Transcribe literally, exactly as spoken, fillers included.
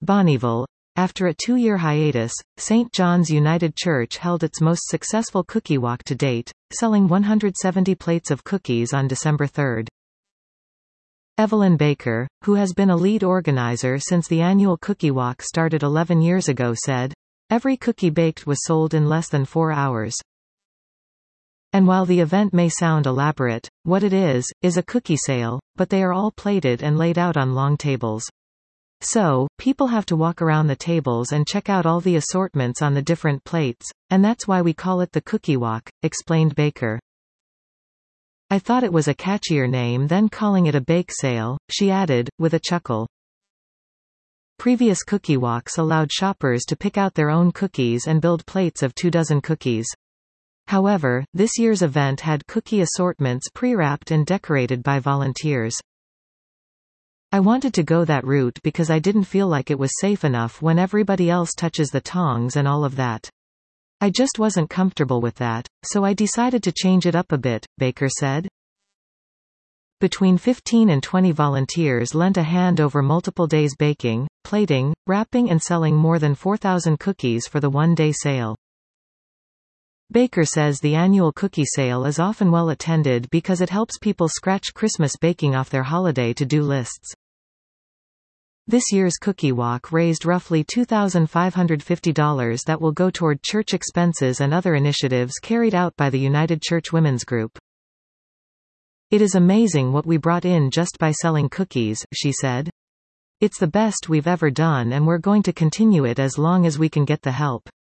Bonnyville. After a two-year hiatus, Saint John's United Church held its most successful cookie walk to date, selling one hundred seventy plates of cookies on December third. Evelyn Baker, who has been a lead organizer since the annual cookie walk started eleven years ago, said, "Every cookie baked was sold in less than four hours. And while the event may sound elaborate, what it is, is a cookie sale, but they are all plated and laid out on long tables. So, people have to walk around the tables and check out all the assortments on the different plates, and that's why we call it the Cookie Walk," explained Baker. "I thought it was a catchier name than calling it a bake sale," she added, with a chuckle. Previous cookie walks allowed shoppers to pick out their own cookies and build plates of two dozen cookies. However, this year's event had cookie assortments pre-wrapped and decorated by volunteers. "I wanted to go that route because I didn't feel like it was safe enough when everybody else touches the tongs and all of that. I just wasn't comfortable with that, so I decided to change it up a bit," Baker said. Between fifteen and twenty volunteers lent a hand over multiple days baking, plating, wrapping and selling more than four thousand cookies for the one-day sale. Baker says the annual cookie sale is often well attended because it helps people scratch Christmas baking off their holiday to-do lists. This year's cookie walk raised roughly two thousand five hundred fifty dollars that will go toward church expenses and other initiatives carried out by the United Church Women's Group. "It is amazing what we brought in just by selling cookies," she said. "It's the best we've ever done and we're going to continue it as long as we can get the help."